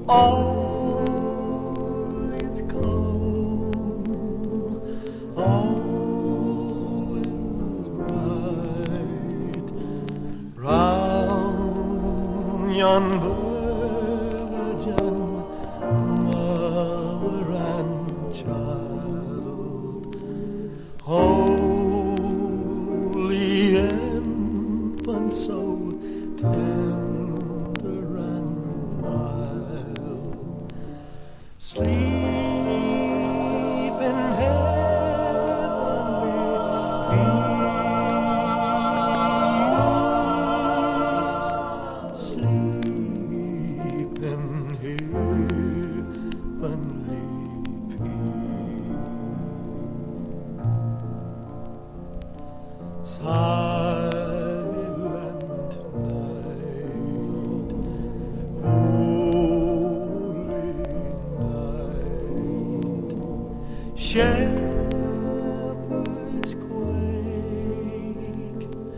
All is calm, all is bright round yon virgin mother and child. Holy infant, so tender and mild, sleep in heavenly peace, sleep in heavenly peace. Silent night, holy night, share